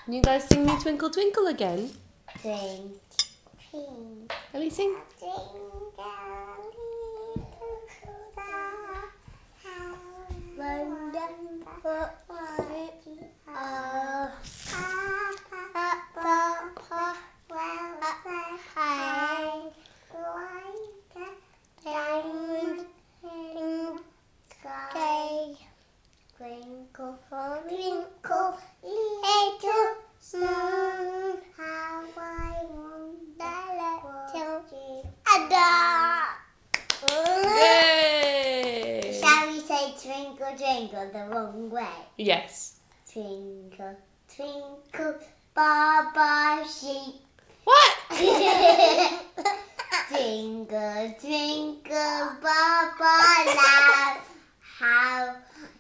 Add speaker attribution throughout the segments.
Speaker 1: Can you guys sing me Twinkle Twinkle again?
Speaker 2: Twinkle, twinkle,
Speaker 1: Ellie, sing.
Speaker 2: twinkle, little star, how wonderful you are. Papa, well, I like a diamond in the sky. Twinkle, twinkle, little star, how I wonder you are.
Speaker 1: Yay!
Speaker 2: Shall we say twinkle, twinkle the wrong way?
Speaker 1: Yes.
Speaker 2: Twinkle, twinkle, Baba sheep.
Speaker 1: What?
Speaker 2: Twinkle, twinkle, Baba lamb. How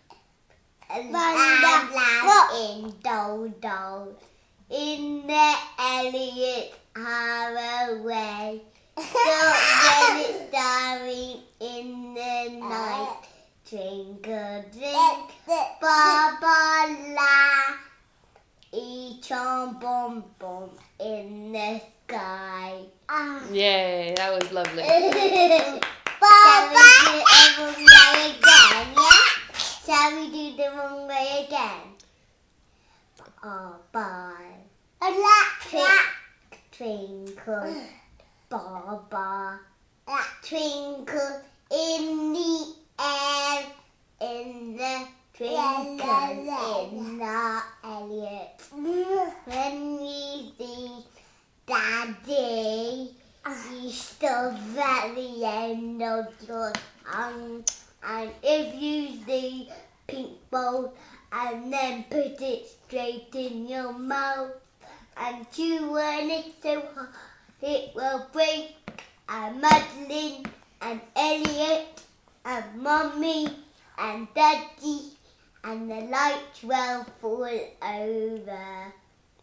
Speaker 2: lamb in Dodo. In the Elliot Haraway. So when it's starry in the night. Twinkle, twinkle, Baba lamb. Each on bom bom in the sky.
Speaker 1: Yay, that was lovely.
Speaker 2: Shall we do it the wrong way again, yeah? Shall we do the wrong way again? Oh, bye. Twinkle, Baba. Twinkle in the air, in the twinkle in the Elliot. When we see Daddy, you stop at the end of your tongue. And if you see pink ball, and then put it straight in your mouth, and chew on it so hard it will break. And Madeline and Elliot and Mummy and Daddy, and the lights will fall over.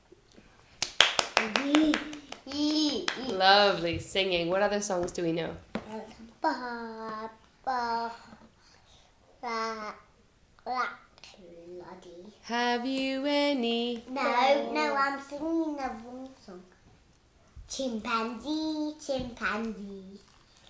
Speaker 1: Lovely singing. What other songs do we know?
Speaker 2: Ba, ba, la, la, bloody.
Speaker 1: Have you any?
Speaker 2: No, I'm singing the wrong song. Chimpanzee, chimpanzee.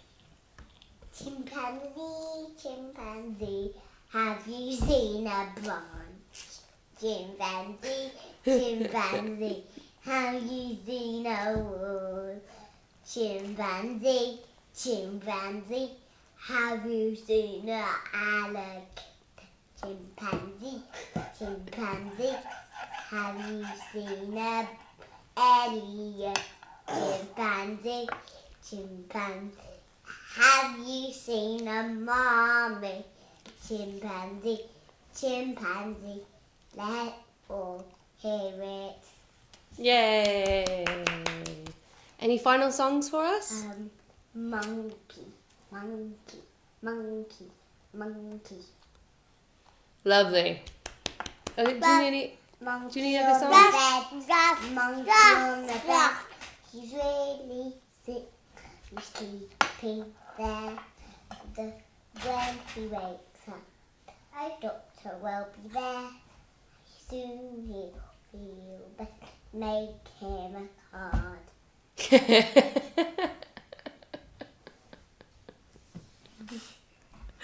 Speaker 2: Chimpanzee, chimpanzee. Have you seen a branch? Chimpanzee, chimpanzee. Have you seen a wolf? Chimpanzee, chimpanzee. Have you seen an alligator? Chimpanzee, chimpanzee. Have you seen a Elliot? Chimpanzee, chimpanzee. Have you seen a mommy? Chimpanzee, chimpanzee. Let's all hear it.
Speaker 1: Yay! Any final songs for us?
Speaker 2: Monkey, monkey, monkey, monkey.
Speaker 1: Lovely. Do you need any?
Speaker 2: Monkey
Speaker 1: Do you need other
Speaker 2: on
Speaker 1: songs?
Speaker 2: the bed, monkey on the bed. He's really sick. He's sleeping there. When he wakes up, a doctor will be there. Soon he'll feel better. Make him a card.